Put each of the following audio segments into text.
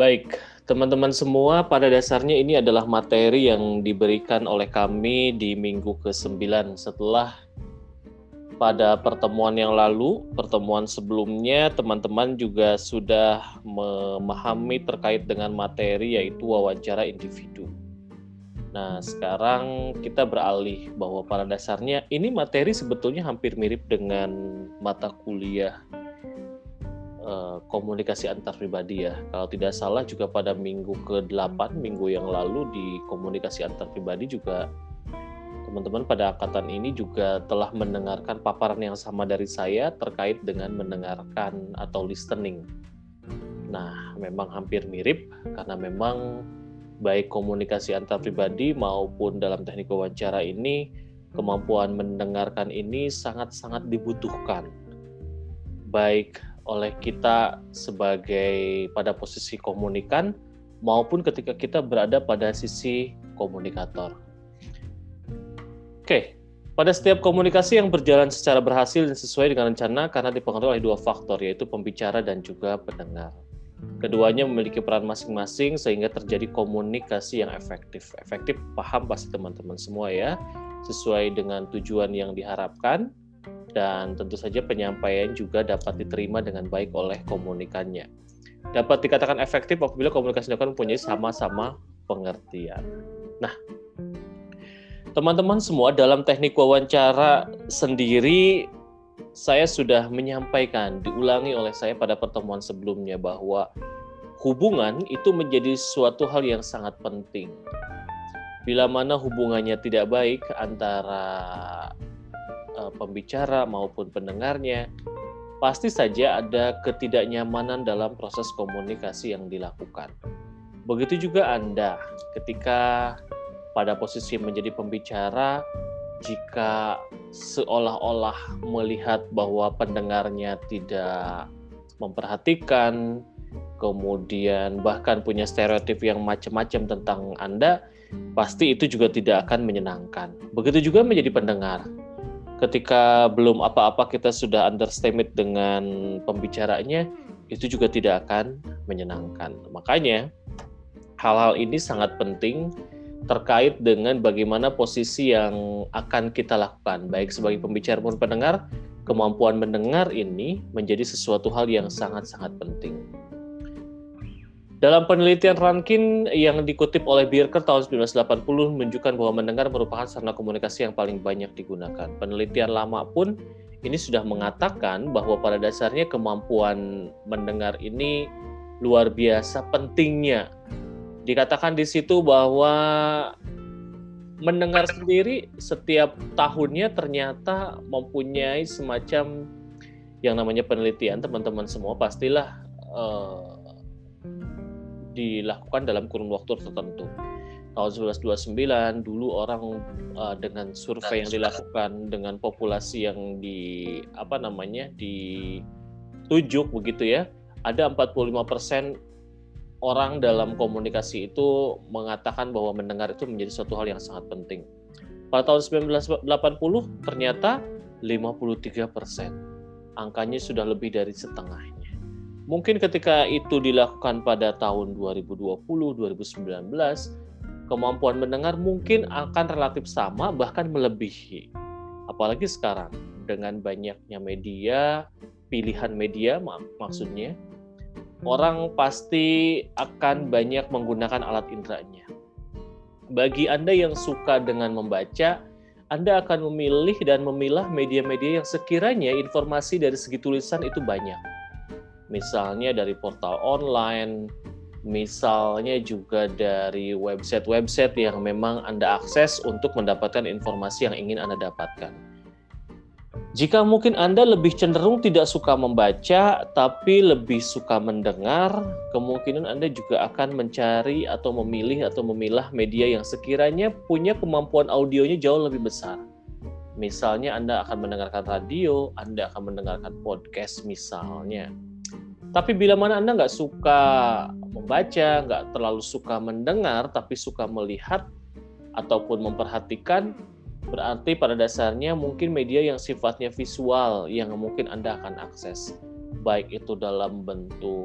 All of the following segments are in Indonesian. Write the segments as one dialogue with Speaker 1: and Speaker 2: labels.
Speaker 1: Baik, teman-teman semua, pada dasarnya ini adalah materi yang diberikan oleh kami di minggu ke-9 setelah pada pertemuan yang lalu, pertemuan sebelumnya, teman-teman juga sudah memahami terkait dengan materi yaitu wawancara individu. Nah, sekarang kita beralih bahwa pada dasarnya ini materi sebetulnya hampir mirip dengan mata kuliah komunikasi antar pribadi ya. Kalau tidak salah juga pada minggu ke-8, minggu yang lalu di komunikasi antar pribadi juga teman-teman pada angkatan ini juga telah mendengarkan paparan yang sama dari saya terkait dengan mendengarkan atau listening. Nah, memang hampir mirip karena memang baik komunikasi antar pribadi maupun dalam teknik wawancara ini kemampuan mendengarkan ini sangat-sangat dibutuhkan. Baik oleh kita sebagai pada posisi komunikan maupun ketika kita berada pada sisi komunikator. Oke, pada setiap komunikasi yang berjalan secara berhasil dan sesuai dengan rencana karena dipengaruhi oleh dua faktor yaitu pembicara dan juga pendengar. Keduanya memiliki peran masing-masing sehingga terjadi komunikasi yang efektif. Efektif paham pasti teman-teman semua ya, sesuai dengan tujuan yang diharapkan. Dan tentu saja penyampaian juga dapat diterima dengan baik oleh komunikannya. Dapat dikatakan efektif apabila komunikasi dilakukan mempunyai sama-sama pengertian. Nah, teman-teman semua dalam teknik wawancara sendiri, saya sudah menyampaikan, diulangi oleh saya pada pertemuan sebelumnya bahwa hubungan itu menjadi suatu hal yang sangat penting. Bila mana hubungannya tidak baik antara pembicara maupun pendengarnya, pasti saja ada ketidaknyamanan dalam proses komunikasi yang dilakukan. Begitu juga Anda ketika pada posisi menjadi pembicara, jika seolah-olah melihat bahwa pendengarnya tidak memperhatikan, kemudian bahkan punya stereotip yang macam-macam tentang Anda, pasti itu juga tidak akan menyenangkan. Begitu juga menjadi pendengar. Ketika belum apa-apa kita sudah underestimate dengan pembicaranya, itu juga tidak akan menyenangkan. Makanya hal-hal ini sangat penting terkait dengan bagaimana posisi yang akan kita lakukan. Baik sebagai pembicara maupun pendengar, kemampuan mendengar ini menjadi sesuatu hal yang sangat-sangat penting. Dalam penelitian Rankin yang dikutip oleh Birker tahun 1980 menunjukkan bahwa mendengar merupakan sarana komunikasi yang paling banyak digunakan. Penelitian lama pun ini sudah mengatakan bahwa pada dasarnya kemampuan mendengar ini luar biasa pentingnya. Dikatakan di situ bahwa mendengar sendiri setiap tahunnya ternyata mempunyai semacam yang namanya penelitian, teman-teman semua pastilah dilakukan dalam kurun waktu tertentu. Tahun 1929 dulu orang dengan survei yang dilakukan dengan populasi yang ditunjuk begitu ya, ada 45% orang dalam komunikasi itu mengatakan bahwa mendengar itu menjadi suatu hal yang sangat penting. Pada tahun 1980 ternyata 53%. Angkanya sudah lebih dari setengahnya. Mungkin ketika itu dilakukan pada tahun 2020, 2019, kemampuan mendengar mungkin akan relatif sama, bahkan melebihi. Apalagi sekarang, dengan banyaknya media, pilihan media maksudnya, orang pasti akan banyak menggunakan alat inderanya. Bagi Anda yang suka dengan membaca, Anda akan memilih dan memilah media-media yang sekiranya informasi dari segi tulisan itu banyak. Misalnya dari portal online, misalnya juga dari website-website yang memang Anda akses untuk mendapatkan informasi yang ingin Anda dapatkan. Jika mungkin Anda lebih cenderung tidak suka membaca, tapi lebih suka mendengar, kemungkinan Anda juga akan mencari atau memilih atau memilah media yang sekiranya punya kemampuan audionya jauh lebih besar. Misalnya Anda akan mendengarkan radio, Anda akan mendengarkan podcast misalnya. Tapi bila mana Anda nggak suka membaca, nggak terlalu suka mendengar, tapi suka melihat ataupun memperhatikan, berarti pada dasarnya mungkin media yang sifatnya visual yang mungkin Anda akan akses. Baik itu dalam bentuk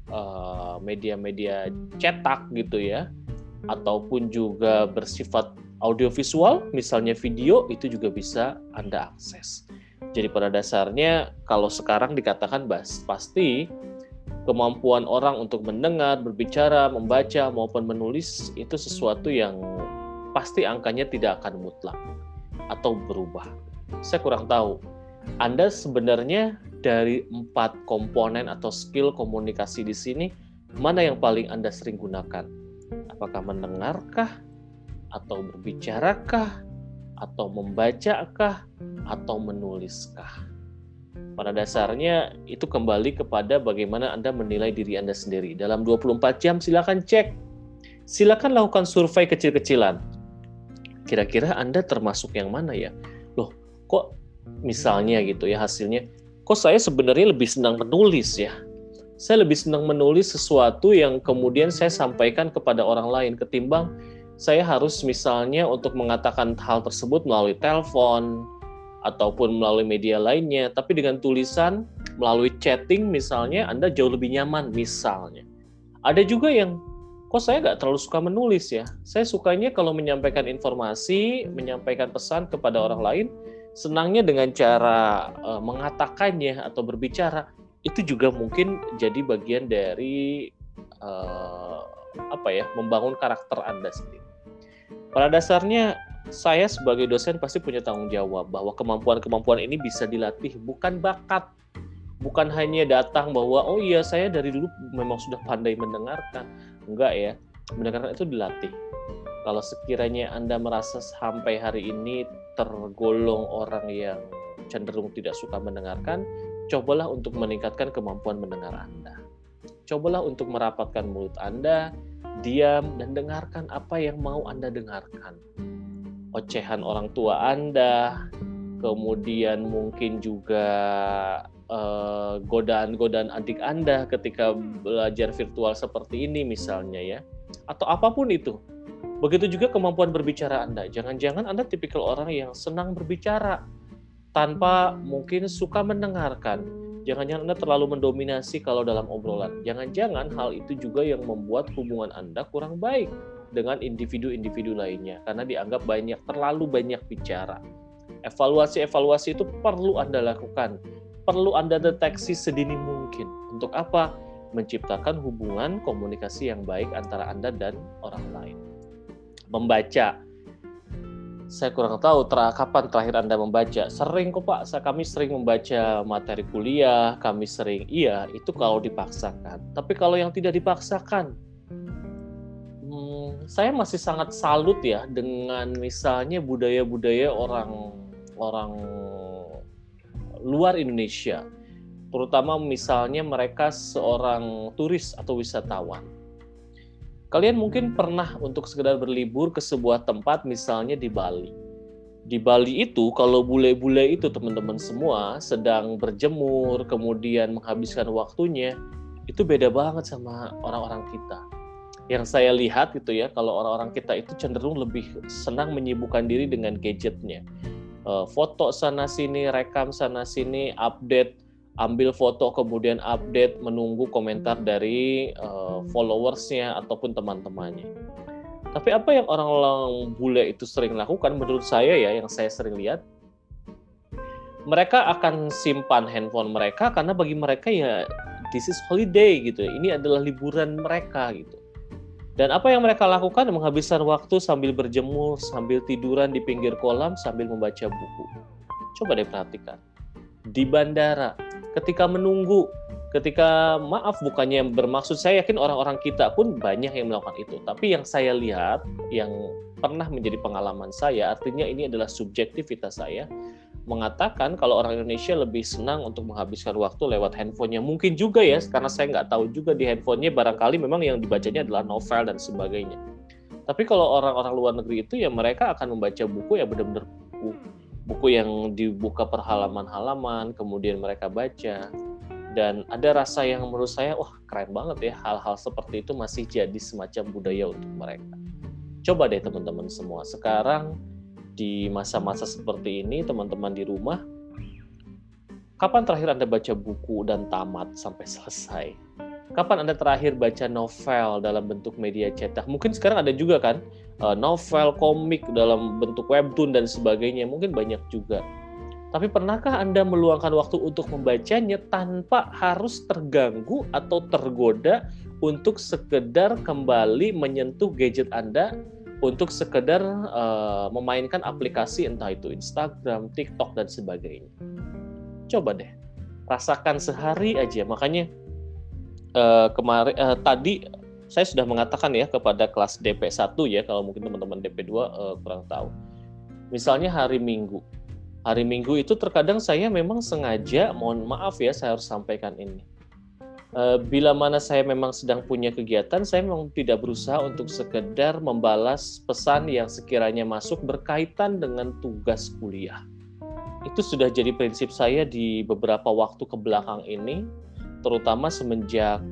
Speaker 1: media-media cetak gitu ya, ataupun juga bersifat audiovisual, misalnya video, itu juga bisa Anda akses. Jadi pada dasarnya kalau sekarang dikatakan pasti kemampuan orang untuk mendengar, berbicara, membaca maupun menulis itu sesuatu yang pasti angkanya tidak akan mutlak atau berubah. Saya kurang tahu. Anda sebenarnya dari 4 komponen atau skill komunikasi di sini, mana yang paling Anda sering gunakan? Apakah mendengarkah? Atau berbicarakah? Atau membacakah? Atau menuliskah? Pada dasarnya itu kembali kepada bagaimana Anda menilai diri Anda sendiri. Dalam 24 jam silakan cek. Silakan lakukan survei kecil-kecilan. Kira-kira Anda termasuk yang mana ya? Loh, kok misalnya gitu ya hasilnya, kok saya sebenarnya lebih senang menulis ya? Saya lebih senang menulis sesuatu yang kemudian saya sampaikan kepada orang lain ketimbang saya harus misalnya untuk mengatakan hal tersebut melalui telepon, ataupun melalui media lainnya, tapi dengan tulisan, melalui chatting misalnya, Anda jauh lebih nyaman misalnya. Ada juga yang, kok saya nggak terlalu suka menulis ya, saya sukanya kalau menyampaikan informasi, menyampaikan pesan kepada orang lain, senangnya dengan cara mengatakannya atau berbicara, itu juga mungkin jadi bagian dari membangun karakter Anda sendiri. Pada dasarnya, saya sebagai dosen pasti punya tanggung jawab bahwa kemampuan-kemampuan ini bisa dilatih, bukan bakat. Bukan hanya datang bahwa, oh iya saya dari dulu memang sudah pandai mendengarkan. Enggak ya, mendengarkan itu dilatih. Kalau sekiranya Anda merasa sampai hari ini tergolong orang yang cenderung tidak suka mendengarkan, cobalah untuk meningkatkan kemampuan mendengar Anda. Cobalah untuk merapatkan mulut Anda, diam, dan dengarkan apa yang mau Anda dengarkan. Ocehan orang tua Anda, kemudian mungkin juga godaan-godaan adik Anda ketika belajar virtual seperti ini misalnya ya, atau apapun itu. Begitu juga kemampuan berbicara Anda. Jangan-jangan Anda tipikal orang yang senang berbicara tanpa mungkin suka mendengarkan. Jangan-jangan Anda terlalu mendominasi kalau dalam obrolan. Jangan-jangan hal itu juga yang membuat hubungan Anda kurang baik dengan individu-individu lainnya, karena dianggap terlalu banyak bicara. Evaluasi itu perlu Anda lakukan, perlu Anda deteksi sedini mungkin. Untuk apa? Menciptakan hubungan komunikasi yang baik antara Anda dan orang lain. Membaca. Saya kurang tahu kapan terakhir Anda membaca. Sering kok Pak, kami sering membaca materi kuliah, kami sering, iya, itu kalau dipaksakan. Tapi kalau yang tidak dipaksakan, saya masih sangat salut ya dengan misalnya budaya-budaya orang luar Indonesia, terutama misalnya mereka seorang turis atau wisatawan. Kalian mungkin pernah untuk sekedar berlibur ke sebuah tempat misalnya di Bali. Di Bali itu kalau bule-bule itu teman-teman semua sedang berjemur, kemudian menghabiskan waktunya, itu beda banget sama orang-orang kita. Yang saya lihat gitu ya, kalau orang-orang kita itu cenderung lebih senang menyibukkan diri dengan gadgetnya. Foto sana-sini, rekam sana-sini, update, ambil foto kemudian update, menunggu komentar dari followersnya ataupun teman-temannya. Tapi apa yang orang-orang bule itu sering lakukan, menurut saya ya, yang saya sering lihat, mereka akan simpan handphone mereka karena bagi mereka ya this is holiday gitu. Ini adalah liburan mereka gitu. Dan apa yang mereka lakukan? Menghabiskan waktu sambil berjemur, sambil tiduran di pinggir kolam, sambil membaca buku. Coba deh perhatikan. Di bandara, ketika menunggu, bukannya bermaksud, saya yakin orang-orang kita pun banyak yang melakukan itu. Tapi yang saya lihat, yang pernah menjadi pengalaman saya, artinya ini adalah subjektivitas saya, mengatakan kalau orang Indonesia lebih senang untuk menghabiskan waktu lewat handphonenya. Mungkin juga ya, karena saya nggak tahu juga di handphonenya barangkali memang yang dibacanya adalah novel dan sebagainya. Tapi kalau orang-orang luar negeri itu ya mereka akan membaca buku ya benar-benar buku yang dibuka per halaman-halaman, kemudian mereka baca. Dan ada rasa yang menurut saya, wah keren banget ya, hal-hal seperti itu masih jadi semacam budaya untuk mereka. Coba deh teman-teman semua, sekarang di masa-masa seperti ini, teman-teman di rumah, kapan terakhir Anda baca buku dan tamat sampai selesai? Kapan Anda terakhir baca novel dalam bentuk media cetak? Mungkin sekarang ada juga kan, novel, komik dalam bentuk webtoon dan sebagainya, mungkin banyak juga. Tapi pernahkah Anda meluangkan waktu untuk membacanya tanpa harus terganggu atau tergoda untuk sekedar kembali menyentuh gadget Anda, untuk sekedar memainkan aplikasi entah itu Instagram, TikTok, dan sebagainya? Coba deh, rasakan sehari aja. Makanya tadi saya sudah mengatakan ya kepada kelas DP1 ya, kalau mungkin teman-teman DP2 kurang tahu. Misalnya hari Minggu itu terkadang saya memang sengaja, mohon maaf ya saya harus sampaikan ini. Bila mana saya memang sedang punya kegiatan, saya memang tidak berusaha untuk sekedar membalas pesan yang sekiranya masuk berkaitan dengan tugas kuliah. Itu sudah jadi prinsip saya di beberapa waktu kebelakang ini, terutama semenjak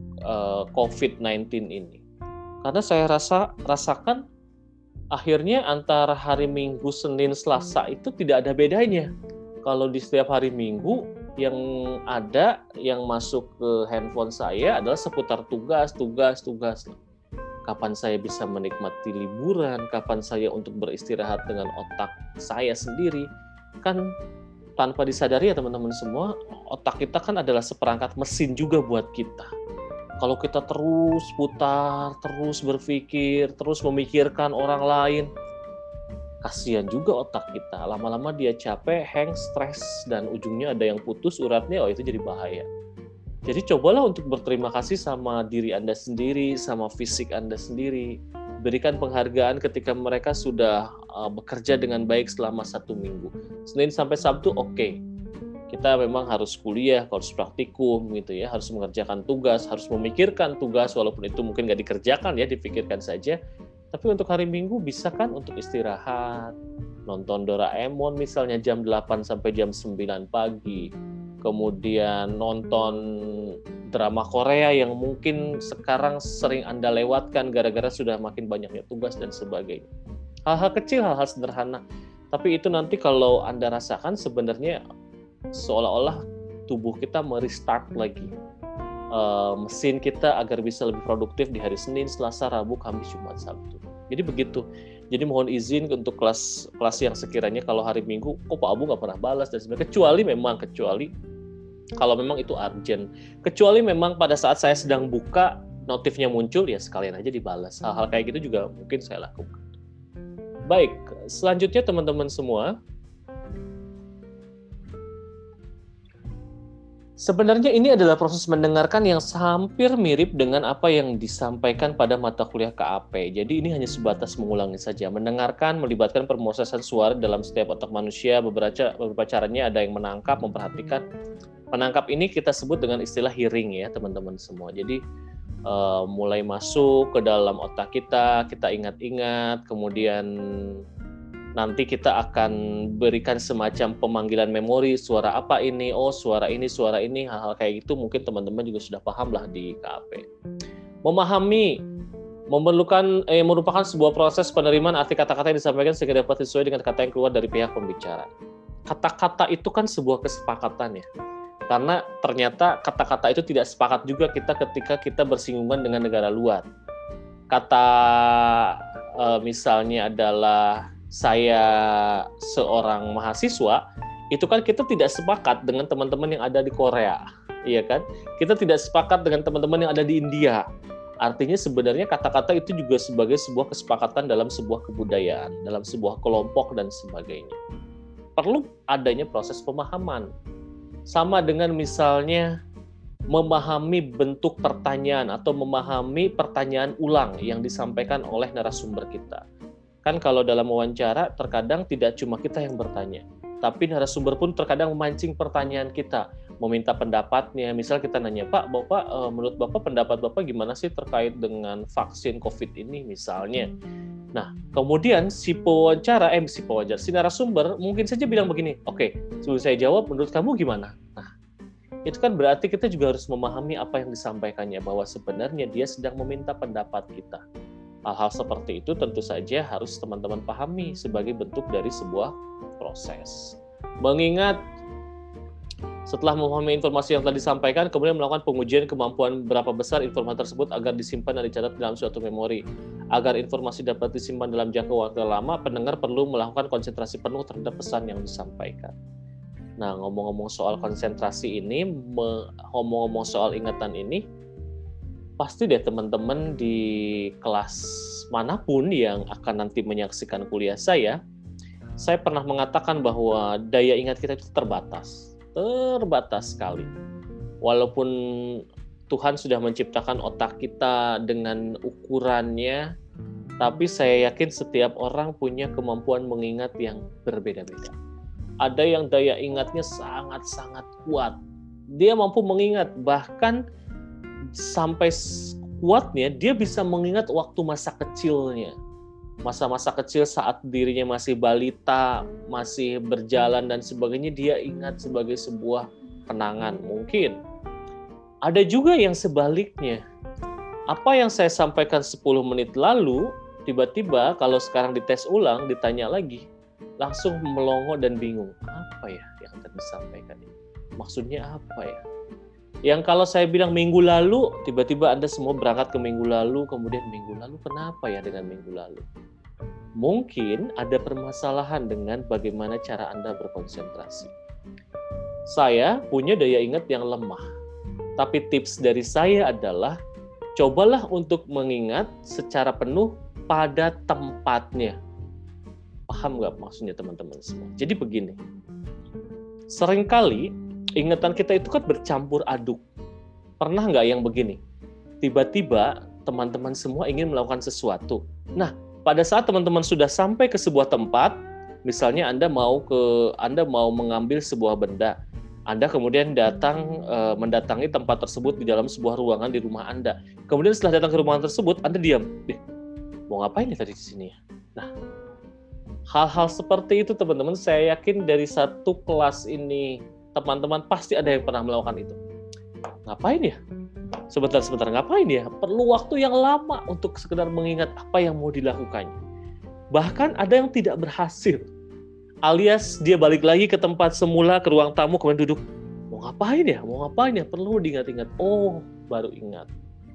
Speaker 1: COVID-19 ini. Karena saya rasakan akhirnya antara hari Minggu, Senin, Selasa itu tidak ada bedanya. Kalau di setiap hari Minggu yang ada, yang masuk ke handphone saya adalah seputar tugas. Kapan saya bisa menikmati liburan, kapan saya untuk beristirahat dengan otak saya sendiri. Kan tanpa disadari ya teman-teman semua, otak kita kan adalah seperangkat mesin juga buat kita. Kalau kita terus putar, terus berpikir, terus memikirkan orang lain, kasihan juga otak kita. Lama-lama dia capek, hang, stres, dan ujungnya ada yang putus uratnya, itu jadi bahaya. Jadi cobalah untuk berterima kasih sama diri Anda sendiri, sama fisik Anda sendiri. Berikan penghargaan ketika mereka sudah bekerja dengan baik selama 1 minggu. Senin sampai Sabtu oke. Kita memang harus kuliah, harus praktikum gitu ya, harus mengerjakan tugas, harus memikirkan tugas walaupun itu mungkin nggak dikerjakan ya, dipikirkan saja. Tapi untuk hari Minggu bisa kan untuk istirahat, nonton Doraemon misalnya jam 8 sampai jam 9 pagi. Kemudian nonton drama Korea yang mungkin sekarang sering Anda lewatkan gara-gara sudah makin banyaknya tugas dan sebagainya. Hal-hal kecil, hal-hal sederhana. Tapi itu nanti kalau Anda rasakan sebenarnya seolah-olah tubuh kita merestart lagi. Mesin kita agar bisa lebih produktif di hari Senin, Selasa, Rabu, Kamis, Jumat, Sabtu. Jadi begitu. Jadi mohon izin untuk kelas yang sekiranya kalau hari Minggu, kok Pak Abu nggak pernah balas dan sebagainya. Kecuali kalau memang itu urgent. Kecuali memang pada saat saya sedang buka, notifnya muncul, ya sekalian aja dibalas. Hal-hal kayak gitu juga mungkin saya lakukan. Baik, selanjutnya teman-teman semua, sebenarnya ini adalah proses mendengarkan yang hampir mirip dengan apa yang disampaikan pada mata kuliah KAP. Jadi ini hanya sebatas mengulangi saja. Mendengarkan melibatkan permosesan suara dalam setiap otak manusia. Beberapa caranya ada yang menangkap, memperhatikan. Menangkap ini kita sebut dengan istilah hearing ya teman-teman semua. Jadi mulai masuk ke dalam otak kita ingat-ingat, kemudian nanti kita akan berikan semacam pemanggilan memori, suara apa ini, suara ini, hal-hal kayak gitu mungkin teman-teman juga sudah paham lah di KAP. Memahami merupakan sebuah proses penerimaan arti kata-kata yang disampaikan sehingga dapat sesuai dengan kata yang keluar dari pihak pembicara. Kata-kata itu kan sebuah kesepakatan ya. Karena ternyata kata-kata itu tidak sepakat juga ketika kita bersinggungan dengan negara luar. Kata misalnya adalah saya seorang mahasiswa, itu kan kita tidak sepakat dengan teman-teman yang ada di Korea, iya kan? Kita tidak sepakat dengan teman-teman yang ada di India. Artinya sebenarnya kata-kata itu juga sebagai sebuah kesepakatan dalam sebuah kebudayaan, dalam sebuah kelompok dan sebagainya. Perlu adanya proses pemahaman. Sama dengan misalnya memahami bentuk pertanyaan atau memahami pertanyaan ulang yang disampaikan oleh narasumber kita. Kan kalau dalam wawancara terkadang tidak cuma kita yang bertanya, tapi narasumber pun terkadang memancing pertanyaan kita, meminta pendapatnya. Misal kita nanya, Pak, Bapak, menurut Bapak pendapat Bapak gimana sih terkait dengan vaksin COVID ini misalnya. Nah, kemudian si narasumber mungkin saja bilang begini, oke, sebelum saya jawab, menurut kamu gimana? Nah, itu kan berarti kita juga harus memahami apa yang disampaikannya, bahwa sebenarnya dia sedang meminta pendapat kita. Hal-hal seperti itu tentu saja harus teman-teman pahami sebagai bentuk dari sebuah proses. Mengingat Setelah memahami informasi yang telah disampaikan, kemudian melakukan pengujian kemampuan berapa besar informasi tersebut agar disimpan dan dicatat dalam suatu memori. Agar informasi dapat disimpan dalam jangka waktu lama, pendengar perlu melakukan konsentrasi penuh terhadap pesan yang disampaikan. Nah, ngomong-ngomong soal konsentrasi ini, ngomong-ngomong soal ingatan ini, pasti deh teman-teman di kelas manapun yang akan nanti menyaksikan kuliah saya pernah mengatakan bahwa daya ingat kita itu terbatas sekali. Walaupun Tuhan sudah menciptakan otak kita dengan ukurannya, tapi saya yakin setiap orang punya kemampuan mengingat yang berbeda-beda. Ada yang daya ingatnya sangat-sangat kuat. Dia mampu mengingat, bahkan sampai kuatnya dia bisa mengingat waktu masa kecilnya. Masa-masa kecil saat dirinya masih balita, masih berjalan dan sebagainya, dia ingat sebagai sebuah kenangan. Mungkin ada juga yang sebaliknya. Apa yang saya sampaikan 10 menit lalu, tiba-tiba kalau sekarang dites ulang, ditanya lagi, langsung melongo dan bingung. Apa ya yang tadi disampaikan ini? Maksudnya apa ya? Yang kalau saya bilang minggu lalu, tiba-tiba Anda semua berangkat ke minggu lalu, kemudian minggu lalu kenapa ya dengan minggu lalu? Mungkin ada permasalahan dengan bagaimana cara Anda berkonsentrasi. Saya punya daya ingat yang lemah, tapi tips dari saya adalah cobalah untuk mengingat secara penuh pada tempatnya. Paham nggak maksudnya teman-teman semua? Jadi begini, seringkali ingatan kita itu kan bercampur aduk. Pernah nggak yang begini? Tiba-tiba teman-teman semua ingin melakukan sesuatu. Nah, pada saat teman-teman sudah sampai ke sebuah tempat, misalnya Anda mau mengambil sebuah benda, Anda kemudian mendatangi tempat tersebut di dalam sebuah ruangan di rumah Anda. Kemudian setelah datang ke ruangan tersebut, Anda diam. Mau ngapain ya tadi di sini ya? Nah, hal-hal seperti itu teman-teman, saya yakin dari satu kelas ini teman-teman pasti ada yang pernah melakukan itu. Ngapain ya? Sebentar, ngapain ya? Perlu waktu yang lama untuk sekedar mengingat apa yang mau dilakukannya. Bahkan ada yang tidak berhasil. Alias dia balik lagi ke tempat semula, ke ruang tamu, kemudian duduk. Mau ngapain ya? Perlu diingat-ingat. Oh, baru ingat.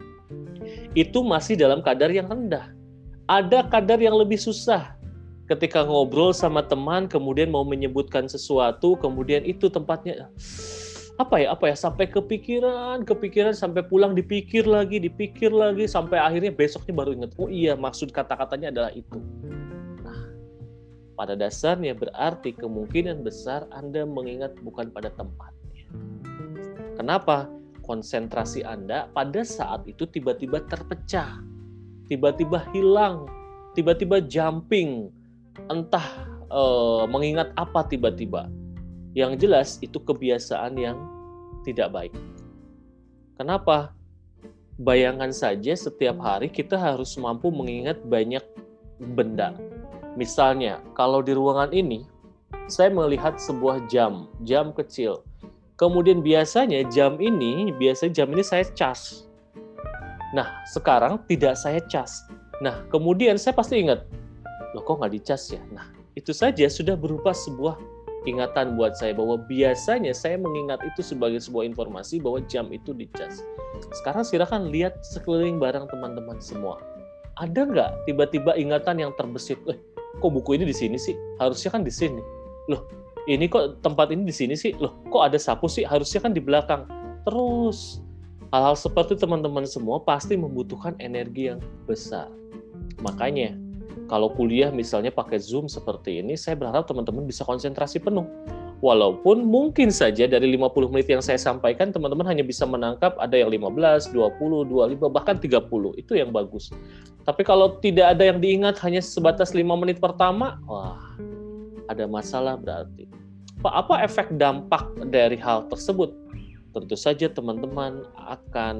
Speaker 1: Itu masih dalam kadar yang rendah. Ada kadar yang lebih susah. Ketika ngobrol sama teman, kemudian mau menyebutkan sesuatu, kemudian itu tempatnya apa ya, sampai kepikiran sampai pulang dipikir lagi sampai akhirnya besoknya baru ingat, oh iya maksud kata-katanya adalah itu. Nah, pada dasarnya berarti kemungkinan besar Anda mengingat bukan pada tempatnya. Kenapa? Konsentrasi Anda pada saat itu tiba-tiba terpecah, tiba-tiba hilang, tiba-tiba jumping, entah mengingat apa tiba-tiba. Yang jelas itu kebiasaan yang tidak baik. Kenapa? Bayangkan saja setiap hari kita harus mampu mengingat banyak benda. Misalnya, kalau di ruangan ini, saya melihat sebuah jam kecil. Kemudian biasanya jam ini saya cas. Nah, sekarang tidak saya cas. Nah, kemudian saya pasti ingat, loh kok nggak dicas ya? Nah, itu saja sudah berupa sebuah ingatan buat saya bahwa biasanya saya mengingat itu sebagai sebuah informasi bahwa jam itu dicas. Sekarang silakan lihat sekeliling bareng teman-teman semua. Ada nggak tiba-tiba ingatan yang terbesit? Kok buku ini di sini sih? Harusnya kan di sini. Loh, ini kok tempat ini di sini sih? Loh, kok ada sapu sih? Harusnya kan di belakang. Terus hal-hal seperti teman-teman semua pasti membutuhkan energi yang besar. Makanya kalau kuliah misalnya pakai Zoom seperti ini, saya berharap teman-teman bisa konsentrasi penuh. Walaupun mungkin saja dari 50 menit yang saya sampaikan, teman-teman hanya bisa menangkap ada yang 15, 20, 25, bahkan 30. Itu yang bagus. Tapi kalau tidak ada yang diingat hanya sebatas 5 menit pertama, wah, ada masalah berarti. Apa efek dampak dari hal tersebut? Tentu saja teman-teman akan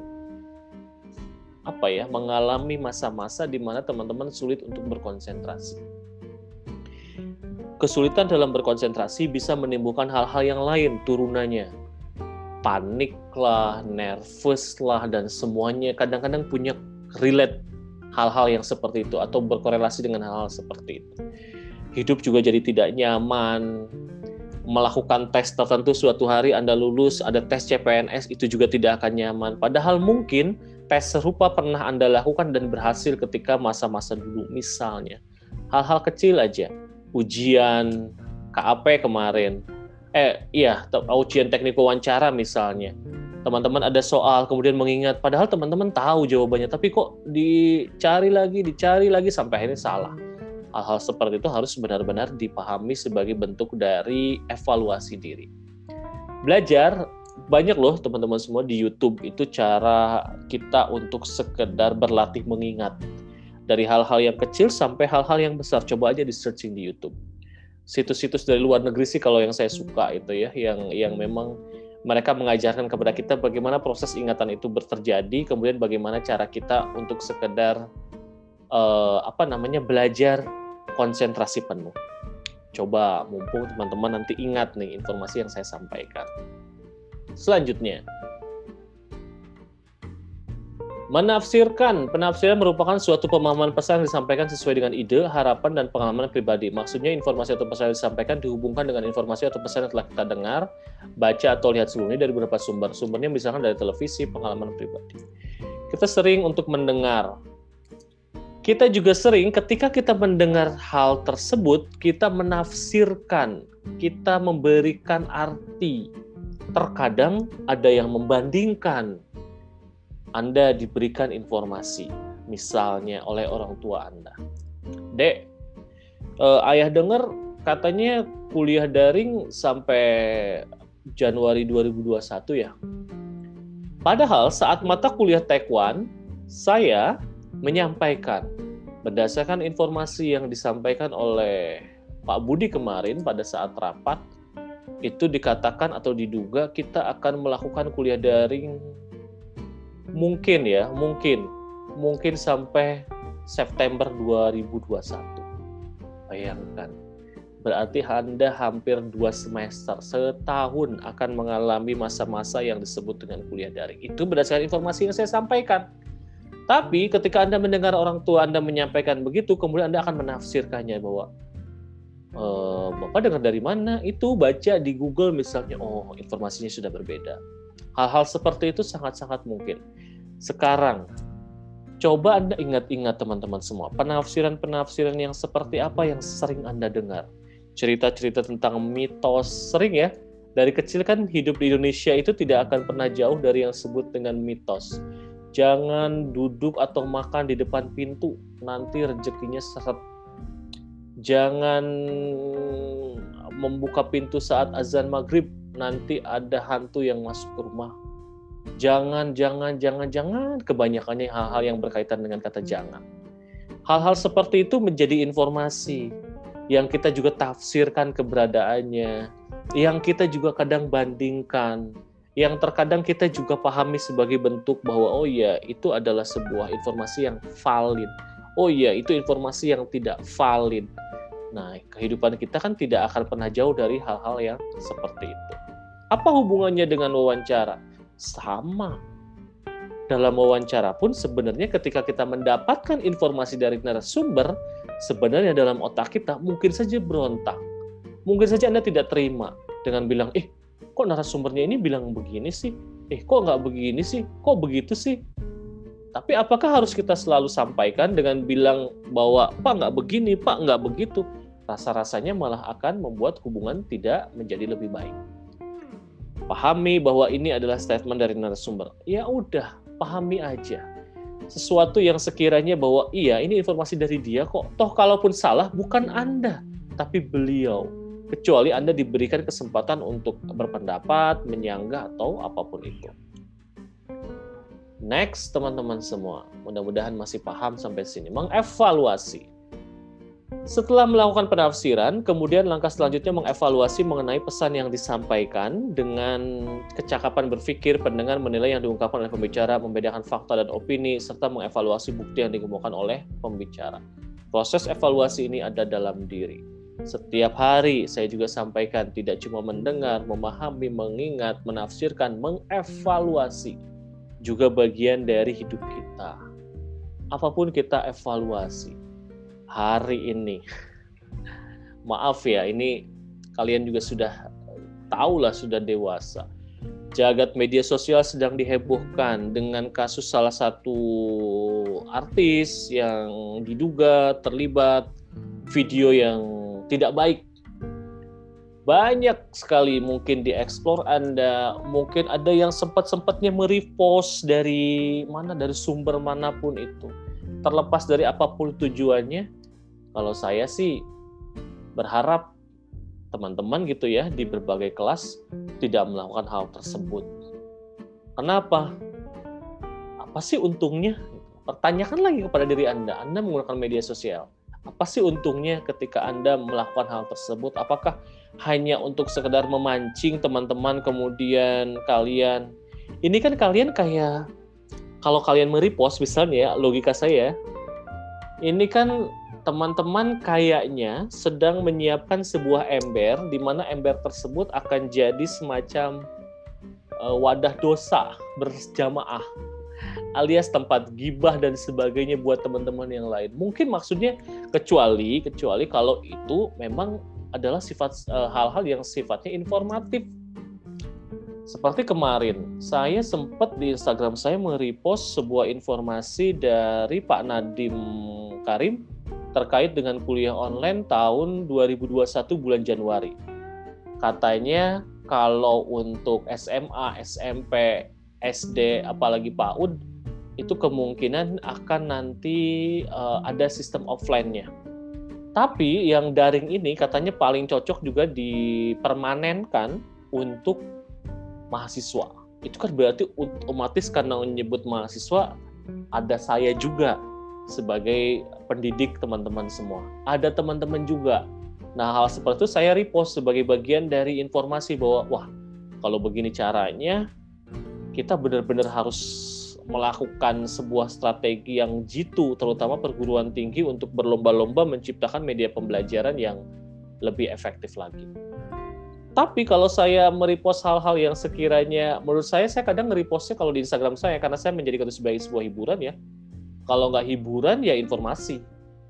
Speaker 1: mengalami masa-masa di mana teman-teman sulit untuk berkonsentrasi. Kesulitan dalam berkonsentrasi bisa menimbulkan hal-hal yang lain turunannya. Panik lah, nervous lah, dan semuanya kadang-kadang punya relate hal-hal yang seperti itu atau berkorelasi dengan hal-hal seperti itu. Hidup juga jadi tidak nyaman, melakukan tes tertentu suatu hari Anda lulus, ada tes CPNS, itu juga tidak akan nyaman. Padahal mungkin tes serupa pernah Anda lakukan dan berhasil ketika masa-masa dulu. Misalnya, hal-hal kecil aja. Ujian KAP kemarin. Ujian teknik wawancara misalnya. Teman-teman ada soal, kemudian mengingat, padahal teman-teman tahu jawabannya, tapi kok dicari lagi, sampai akhirnya salah. Hal-hal seperti itu harus benar-benar dipahami sebagai bentuk dari evaluasi diri. Belajar, banyak loh teman-teman semua di YouTube itu cara kita untuk sekedar berlatih mengingat. Dari hal-hal yang kecil sampai hal-hal yang besar, coba aja di searching di YouTube. Situs-situs dari luar negeri sih kalau yang saya suka itu ya, yang memang mereka mengajarkan kepada kita bagaimana proses ingatan itu terjadi, kemudian bagaimana cara kita untuk sekedar belajar konsentrasi penuh. Coba, mumpung teman-teman nanti ingat nih informasi yang saya sampaikan. Selanjutnya, penafsiran merupakan suatu pemahaman pesan yang disampaikan sesuai dengan ide, harapan, dan pengalaman pribadi. Maksudnya informasi atau pesan yang disampaikan dihubungkan dengan informasi atau pesan yang telah kita dengar, baca, atau lihat sebelumnya dari beberapa sumber. Sumbernya misalkan dari televisi, pengalaman pribadi. Kita sering untuk mendengar. Kita juga sering ketika kita mendengar hal tersebut, kita menafsirkan, kita memberikan arti. Terkadang ada yang membandingkan. Anda diberikan informasi, misalnya oleh orang tua Anda. Dek, ayah dengar katanya kuliah daring sampai Januari 2021 ya. Padahal saat mata kuliah Taekwondo, saya menyampaikan berdasarkan informasi yang disampaikan oleh Pak Budi kemarin pada saat rapat, itu dikatakan atau diduga kita akan melakukan kuliah daring mungkin sampai September 2021. Bayangkan, berarti Anda hampir 2 semester, setahun akan mengalami masa-masa yang disebut dengan kuliah daring. Itu berdasarkan informasi yang saya sampaikan. Tapi ketika Anda mendengar orang tua Anda menyampaikan begitu, kemudian Anda akan menafsirkannya bahwa Bapak dengar dari mana? Itu baca di Google misalnya, oh informasinya sudah berbeda. Hal-hal seperti itu sangat-sangat mungkin. Sekarang, coba Anda ingat-ingat teman-teman semua, penafsiran-penafsiran yang seperti apa yang sering Anda dengar. Cerita-cerita tentang mitos, sering ya. Dari kecil kan hidup di Indonesia itu tidak akan pernah jauh dari yang disebut dengan mitos. Jangan duduk atau makan di depan pintu, nanti rezekinya seret. Jangan membuka pintu saat azan maghrib, nanti ada hantu yang masuk ke rumah. Jangan, kebanyakannya hal-hal yang berkaitan dengan kata jangan. Hal-hal seperti itu menjadi informasi yang kita juga tafsirkan keberadaannya, yang kita juga kadang bandingkan, yang terkadang kita juga pahami sebagai bentuk bahwa oh iya, itu adalah sebuah informasi yang valid. Oh iya, itu informasi yang tidak valid. Nah, kehidupan kita kan tidak akan pernah jauh dari hal-hal yang seperti itu. Apa hubungannya dengan wawancara? Sama. Dalam wawancara pun sebenarnya ketika kita mendapatkan informasi dari narasumber, sebenarnya dalam otak kita mungkin saja berontak. Mungkin saja Anda tidak terima dengan bilang, kok narasumbernya ini bilang begini sih? Kok nggak begini sih? Kok begitu sih? Tapi apakah harus kita selalu sampaikan dengan bilang bahwa Pak nggak begini, Pak nggak begitu? Rasa-rasanya malah akan membuat hubungan tidak menjadi lebih baik. Pahami bahwa ini adalah statement dari narasumber. Ya udah, pahami aja. Sesuatu yang sekiranya bahwa iya, ini informasi dari dia kok. Toh kalaupun salah, bukan Anda, tapi beliau. Kecuali Anda diberikan kesempatan untuk berpendapat, menyanggah, atau apapun itu. Next, teman-teman semua. Mudah-mudahan masih paham sampai sini. Mengevaluasi. Setelah melakukan penafsiran, kemudian langkah selanjutnya mengevaluasi mengenai pesan yang disampaikan dengan kecakapan berpikir, pendengar menilai yang diungkapkan oleh pembicara, membedakan fakta dan opini, serta mengevaluasi bukti yang dikemukakan oleh pembicara. Proses evaluasi ini ada dalam diri. Setiap hari saya juga sampaikan, tidak cuma mendengar, memahami, mengingat, menafsirkan, mengevaluasi. Juga bagian dari hidup kita. Apapun kita evaluasi. Hari ini, maaf ya, ini kalian juga sudah tahulah sudah dewasa. Jagat media sosial sedang dihebohkan dengan kasus salah satu artis yang diduga terlibat video yang tidak baik. Banyak sekali mungkin dieksplor Anda, mungkin ada yang sempat-sempatnya merepost dari sumber manapun itu. Terlepas dari apapun tujuannya, kalau saya sih berharap teman-teman gitu ya di berbagai kelas tidak melakukan hal tersebut. Kenapa? Apa sih untungnya? Pertanyakan lagi kepada diri Anda menggunakan media sosial. Apa sih untungnya ketika Anda melakukan hal tersebut? Apakah hanya untuk sekedar memancing teman-teman, kemudian kalian, ini kan kalian kayak, kalau kalian merepost misalnya, logika saya, ini kan teman-teman kayaknya sedang menyiapkan sebuah ember, di mana ember tersebut akan jadi semacam wadah dosa berjamaah, alias tempat gibah dan sebagainya buat teman-teman yang lain. Mungkin maksudnya kecuali kalau itu memang adalah hal-hal yang sifatnya informatif. Seperti kemarin, saya sempat di Instagram saya merepost sebuah informasi dari Pak Nadiem Karim terkait dengan kuliah online tahun 2021 bulan Januari. Katanya kalau untuk SMA, SMP, SD, apalagi PAUD, itu kemungkinan akan nanti ada sistem offline-nya. Tapi yang daring ini katanya paling cocok juga dipermanenkan untuk mahasiswa. Itu kan berarti otomatis karena menyebut mahasiswa, ada saya juga sebagai pendidik teman-teman semua. Ada teman-teman juga. Nah, hal seperti itu saya repost sebagai bagian dari informasi bahwa, wah, kalau begini caranya, kita benar-benar harus melakukan sebuah strategi yang jitu, terutama perguruan tinggi untuk berlomba-lomba menciptakan media pembelajaran yang lebih efektif lagi. Tapi kalau saya merepost hal-hal yang sekiranya, menurut saya kadang nge-repostnya kalau di Instagram saya, karena saya menjadikan itu sebagai sebuah hiburan ya. Kalau nggak hiburan, ya informasi.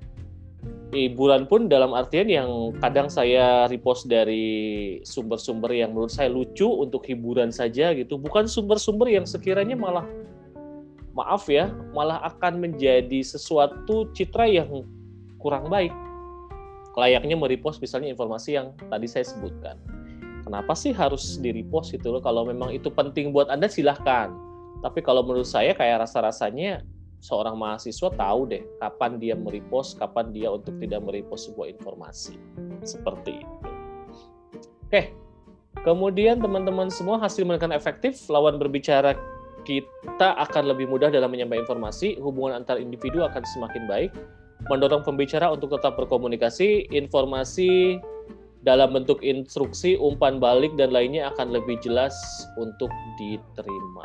Speaker 1: Hiburan pun dalam artian yang kadang saya repost dari sumber-sumber yang menurut saya lucu untuk hiburan saja gitu. Bukan sumber-sumber yang sekiranya malah akan menjadi sesuatu citra yang kurang baik. Layaknya merepost misalnya informasi yang tadi saya sebutkan. Kenapa sih harus di-repost gitu loh? Kalau memang itu penting buat Anda silahkan. Tapi kalau menurut saya kayak rasa-rasanya seorang mahasiswa tahu deh kapan dia merepost, kapan dia untuk tidak merepost sebuah informasi. Seperti itu. Oke. Kemudian teman-teman semua, hasil menekan efektif, lawan berbicara kita akan lebih mudah dalam menyampaikan informasi, hubungan antar individu akan semakin baik, mendorong pembicara untuk tetap berkomunikasi, informasi dalam bentuk instruksi, umpan balik, dan lainnya akan lebih jelas untuk diterima.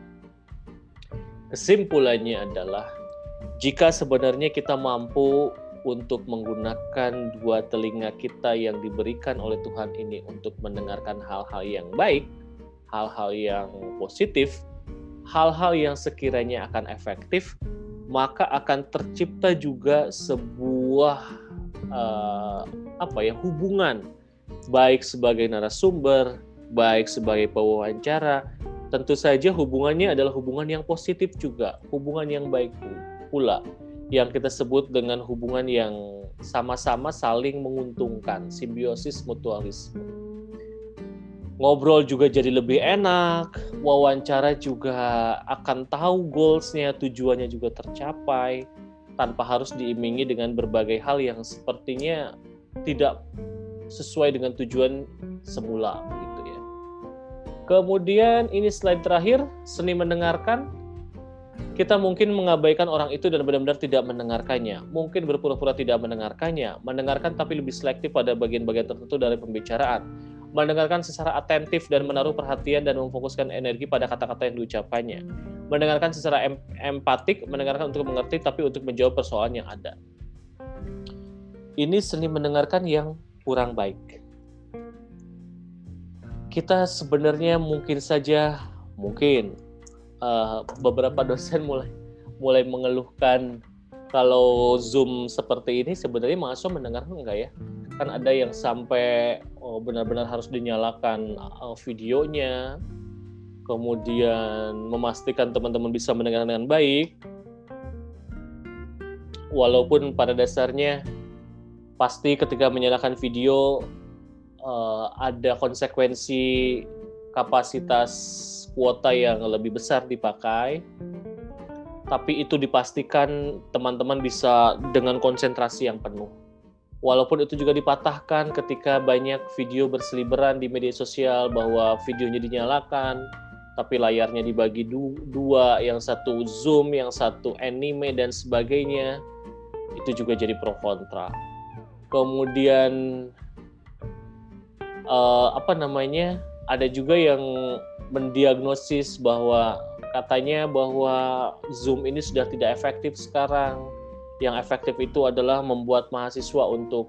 Speaker 1: Kesimpulannya adalah, jika sebenarnya kita mampu untuk menggunakan dua telinga kita yang diberikan oleh Tuhan ini untuk mendengarkan hal-hal yang baik, hal-hal yang positif, hal-hal yang sekiranya akan efektif, maka akan tercipta juga sebuah hubungan, baik sebagai narasumber, baik sebagai pewawancara. Tentu saja hubungannya adalah hubungan yang positif juga, hubungan yang baik pula, yang kita sebut dengan hubungan yang sama-sama saling menguntungkan, simbiosis mutualisme. Ngobrol juga jadi lebih enak, wawancara juga akan tahu goals-nya, tujuannya juga tercapai, tanpa harus diimingi dengan berbagai hal yang sepertinya tidak sesuai dengan tujuan semula, begitu ya. Kemudian ini slide terakhir, seni mendengarkan. Kita mungkin mengabaikan orang itu dan benar-benar tidak mendengarkannya. Mungkin berpura-pura tidak mendengarkannya, mendengarkan tapi lebih selektif pada bagian-bagian tertentu dari pembicaraan. Mendengarkan secara atentif dan menaruh perhatian dan memfokuskan energi pada kata-kata yang diucapkannya. Mendengarkan secara empatik, mendengarkan untuk mengerti tapi untuk menjawab persoalan yang ada. Ini seni mendengarkan yang kurang baik. Kita sebenarnya beberapa dosen mulai mengeluhkan kalau Zoom seperti ini sebenarnya mahasiswa mendengarkan enggak ya? Kan ada yang sampai benar-benar harus dinyalakan videonya, kemudian memastikan teman-teman bisa mendengar dengan baik, walaupun pada dasarnya pasti ketika menyalakan video ada konsekuensi kapasitas kuota yang lebih besar dipakai, tapi itu dipastikan teman-teman bisa dengan konsentrasi yang penuh. Walaupun itu juga dipatahkan ketika banyak video berseliweran di media sosial bahwa videonya dinyalakan, tapi layarnya dibagi dua, yang satu zoom, yang satu anime, dan sebagainya. Itu juga jadi pro kontra. Kemudian ada juga yang mendiagnosis bahwa katanya bahwa Zoom ini sudah tidak efektif sekarang. Yang efektif itu adalah membuat mahasiswa untuk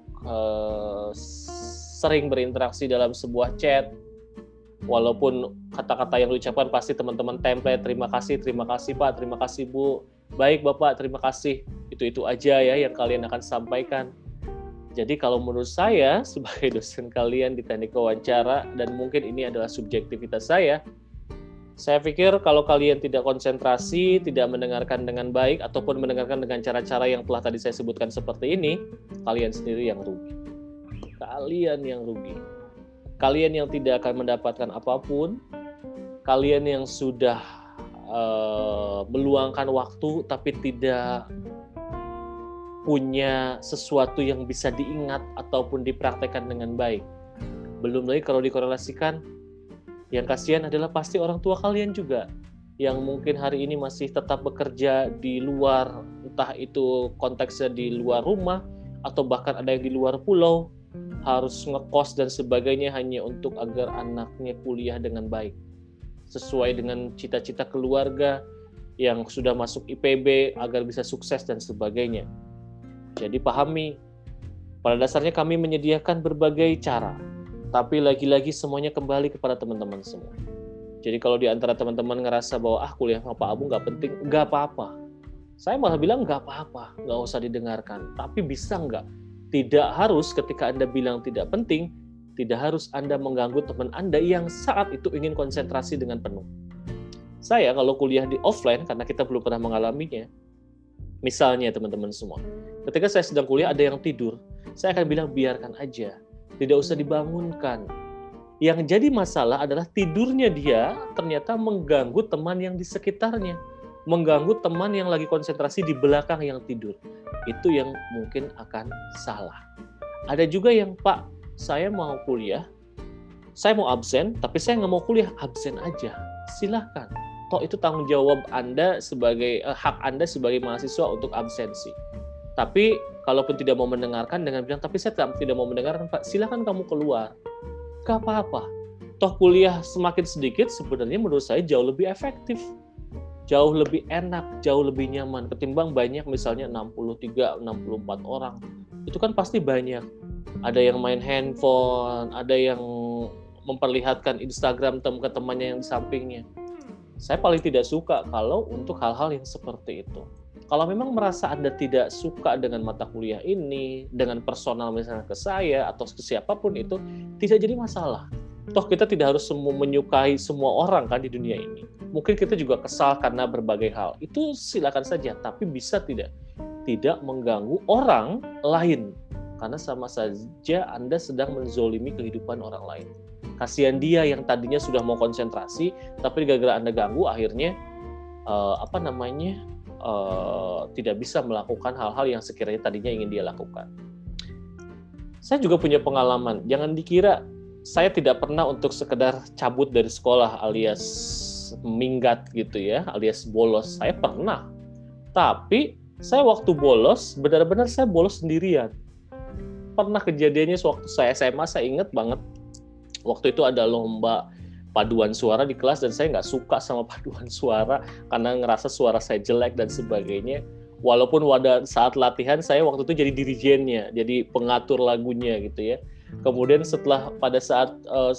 Speaker 1: sering berinteraksi dalam sebuah chat. Walaupun kata-kata yang diucapkan pasti teman-teman template, terima kasih Pak, terima kasih Bu, baik Bapak, terima kasih. Itu aja ya yang kalian akan sampaikan. Jadi kalau menurut saya sebagai dosen kalian di teknik wawancara, dan mungkin ini adalah subjektivitas saya pikir kalau kalian tidak konsentrasi, tidak mendengarkan dengan baik, ataupun mendengarkan dengan cara-cara yang telah tadi saya sebutkan seperti ini, kalian sendiri yang rugi. Kalian yang rugi. Kalian yang tidak akan mendapatkan apapun, kalian yang sudah meluangkan waktu tapi tidak punya sesuatu yang bisa diingat ataupun dipraktekkan dengan baik. Belum lagi kalau dikorelasikan, yang kasihan adalah pasti orang tua kalian juga, yang mungkin hari ini masih tetap bekerja di luar, entah itu konteksnya di luar rumah, atau bahkan ada yang di luar pulau, harus ngekos dan sebagainya hanya untuk agar anaknya kuliah dengan baik, sesuai dengan cita-cita keluarga yang sudah masuk IPB agar bisa sukses dan sebagainya. Jadi pahami, pada dasarnya kami menyediakan berbagai cara, tapi lagi-lagi semuanya kembali kepada teman-teman semua. Jadi kalau di antara teman-teman ngerasa bahwa kuliah sama Pak Abu nggak penting, nggak apa-apa. Saya malah bilang nggak apa-apa, nggak usah didengarkan. Tapi bisa nggak? Tidak harus ketika Anda bilang tidak penting, tidak harus Anda mengganggu teman Anda yang saat itu ingin konsentrasi dengan penuh. Saya kalau kuliah di offline, karena kita belum pernah mengalaminya, misalnya teman-teman semua, ketika saya sedang kuliah ada yang tidur, saya akan bilang biarkan aja, tidak usah dibangunkan. Yang jadi masalah adalah tidurnya dia ternyata mengganggu teman yang di sekitarnya, mengganggu teman yang lagi konsentrasi di belakang yang tidur. Itu yang mungkin akan salah. Ada juga yang, Pak, saya mau kuliah, saya mau absen, tapi saya nggak mau kuliah, absen aja. Silahkan. Toh itu tanggung jawab Anda sebagai hak Anda sebagai mahasiswa untuk absensi. Tapi kalaupun tidak mau mendengarkan dengan bilang, tapi saya tidak mau mendengarkan Pak, silakan kamu keluar. Gak apa-apa. Toh kuliah semakin sedikit sebenarnya menurut saya jauh lebih efektif. Jauh lebih enak, jauh lebih nyaman ketimbang banyak misalnya 63, 64 orang. Itu kan pasti banyak. Ada yang main handphone, ada yang memperlihatkan Instagram ke temannya yang di sampingnya. Saya paling tidak suka kalau untuk hal-hal yang seperti itu. Kalau memang merasa Anda tidak suka dengan mata kuliah ini, dengan personal misalnya ke saya atau ke siapapun itu, tidak jadi masalah. Toh kita tidak harus menyukai semua orang kan di dunia ini. Mungkin kita juga kesal karena berbagai hal. Itu silakan saja, tapi bisa tidak mengganggu orang lain. Karena sama saja Anda sedang menzolimi kehidupan orang lain. Kasihan dia yang tadinya sudah mau konsentrasi, tapi gara-gara Anda ganggu, akhirnya tidak bisa melakukan hal-hal yang sekiranya tadinya ingin dia lakukan. Saya juga punya pengalaman. Jangan dikira saya tidak pernah untuk sekedar cabut dari sekolah alias minggat gitu ya, alias bolos. Saya pernah. Tapi saya waktu bolos, benar-benar saya bolos sendirian. Pernah kejadiannya waktu saya SMA, saya ingat banget. Waktu itu ada lomba paduan suara di kelas dan saya nggak suka sama paduan suara karena ngerasa suara saya jelek dan sebagainya. Walaupun saat latihan saya waktu itu jadi dirijennya, jadi pengatur lagunya gitu ya. Kemudian setelah pada saat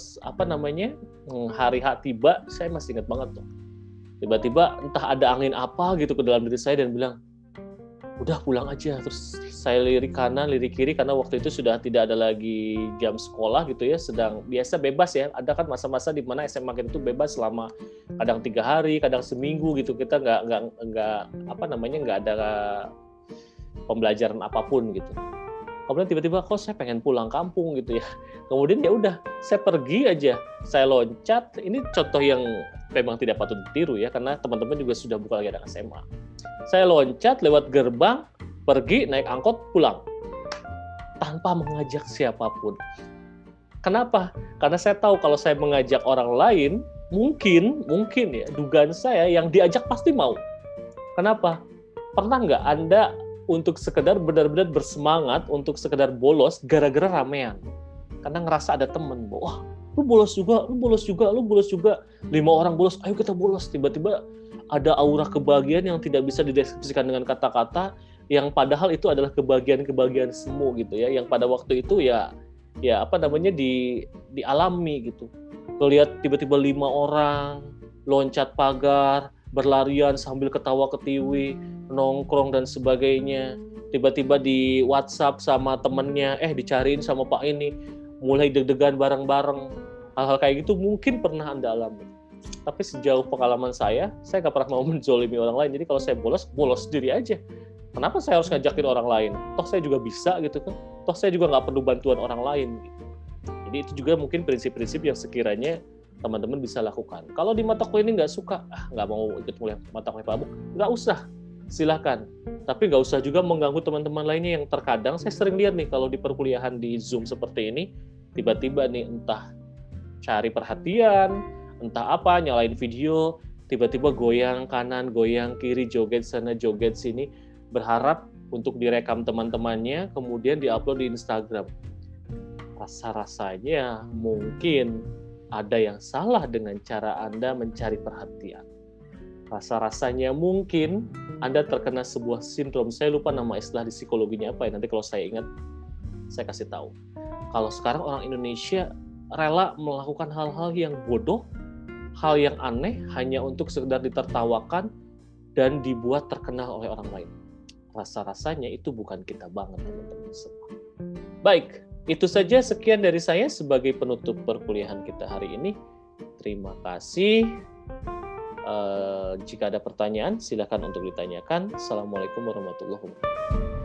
Speaker 1: hari H tiba, saya masih ingat banget tuh. Tiba-tiba entah ada angin apa gitu ke dalam diri saya dan bilang, udah pulang aja. Terus saya lirik kanan, lirik kiri karena waktu itu sudah tidak ada lagi jam sekolah gitu ya, sedang biasa bebas ya. Ada kan masa-masa di mana SMA kita itu bebas selama kadang 3 hari, kadang seminggu gitu. Kita nggak ada pembelajaran apapun gitu. Kemudian tiba-tiba kok saya pengen pulang kampung gitu ya. Kemudian ya udah, saya pergi aja, saya loncat. Ini contoh yang memang tidak patut ditiru ya, karena teman-teman juga sudah buka lagi anak SMA. Saya loncat lewat gerbang, pergi naik angkot pulang tanpa mengajak siapapun. Kenapa? Karena saya tahu kalau saya mengajak orang lain, mungkin ya dugaan saya yang diajak pasti mau. Kenapa? Pernah nggak Anda untuk sekedar benar-benar bersemangat untuk sekedar bolos gara-gara ramean? Karena ngerasa ada temen, wah lu bolos juga, 5 orang bolos, ayo kita bolos. Tiba-tiba ada aura kebahagiaan yang tidak bisa dideskripsikan dengan kata-kata, yang padahal itu adalah kebahagiaan semu gitu ya, yang pada waktu itu dialami gitu. Lihat tiba-tiba 5 orang loncat pagar, berlarian sambil ketawa ketiwi, nongkrong dan sebagainya. Tiba-tiba di WhatsApp sama temennya, dicariin sama Pak ini, mulai deg-degan bareng-bareng. Hal-hal kayak gitu mungkin pernah Anda alami. Tapi sejauh pengalaman saya nggak pernah mau menzolimi orang lain. Jadi kalau saya bolos sendiri aja. Kenapa saya harus ngajakin orang lain? Toh saya juga bisa gitu kan. Toh saya juga nggak perlu bantuan orang lain gitu. Jadi itu juga mungkin prinsip-prinsip yang sekiranya teman-teman bisa lakukan. Kalau di mata kuliah ini nggak suka, nggak mau ikut kuliah mata kuliah Pak Abu, nggak usah, silakan. Tapi nggak usah juga mengganggu teman-teman lainnya yang terkadang saya sering lihat nih kalau di perkuliahan di Zoom seperti ini, tiba-tiba nih entah cari perhatian, entah apa, nyalain video, tiba-tiba goyang kanan, goyang kiri, joget sana, joget sini, berharap untuk direkam teman-temannya, kemudian diupload di Instagram. Rasa-rasanya mungkin ada yang salah dengan cara Anda mencari perhatian. Rasa-rasanya mungkin Anda terkena sebuah sindrom. Saya lupa nama istilah di psikologinya apa ya. Nanti kalau saya ingat, saya kasih tahu. Kalau sekarang orang Indonesia rela melakukan hal-hal yang bodoh, hal yang aneh, hanya untuk sekedar ditertawakan dan dibuat terkenal oleh orang lain. Rasa-rasanya itu bukan kita banget, teman-teman semua. Baik. Itu saja, sekian dari saya sebagai penutup perkuliahan kita hari ini. Terima kasih. Jika ada pertanyaan, silakan untuk ditanyakan. Assalamualaikum warahmatullahi wabarakatuh.